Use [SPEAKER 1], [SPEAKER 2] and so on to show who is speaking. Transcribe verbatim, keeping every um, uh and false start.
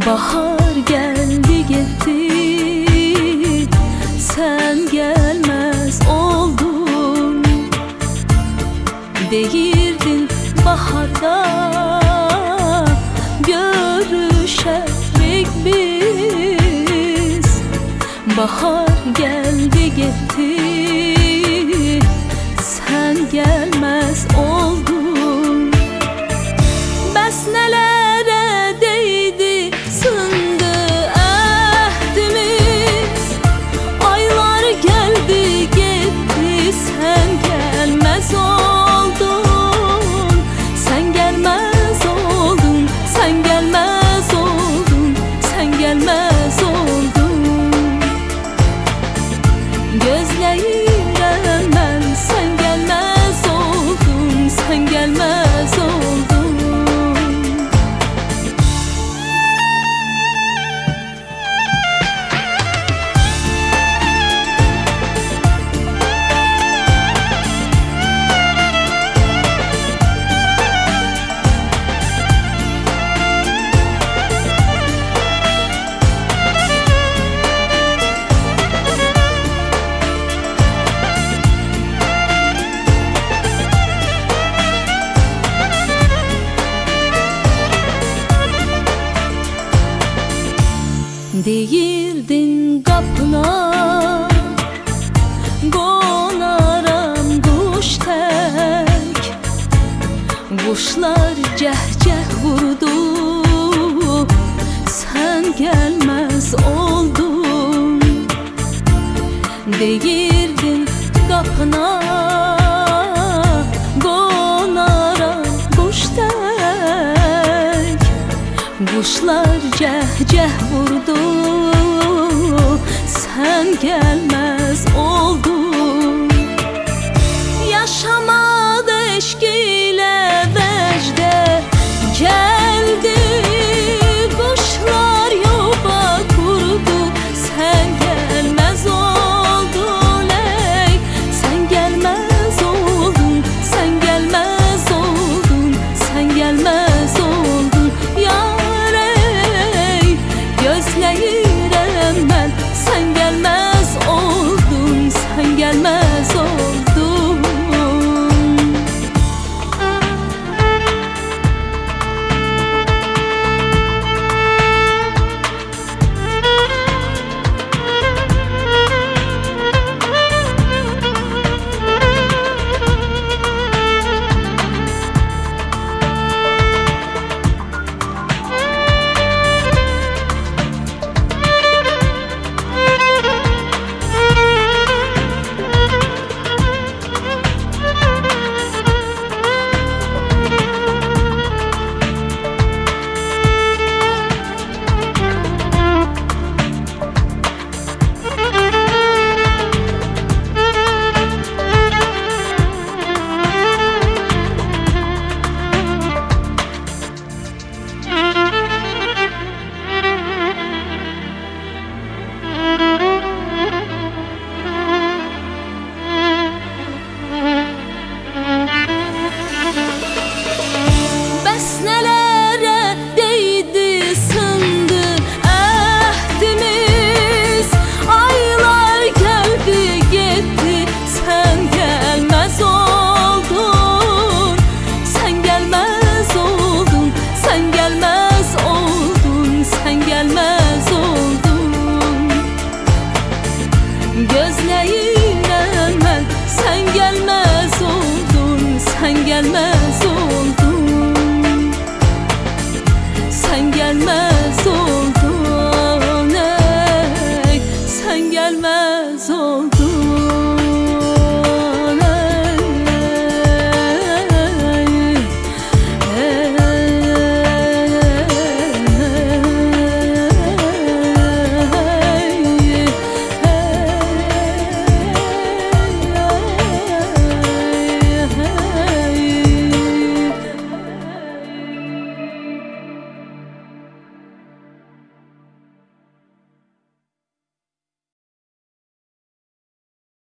[SPEAKER 1] Bahar geldi gitti, sen gelmez oldun. Değildin baharda görüşerdik biz. Bahar geldi gitti, sen gelmez oldun. Bəs nelere değdi sındı ahdimiz. Aylar geldi gitti, sen gelmez oldun. Sen gelmez oldun, sen gelmez oldun, sen gelmez oldun. Gözlerimden ben sen gelmez oldun, sen gelmez oldun. Değildin kapına, qonaram quş tək. Quşlar cəhcəh vurdu, sen gelmez oldun. Değildin kapına, qonaram quş tək. Quşlar cəhcəh vurdu, sen gelmez oldun.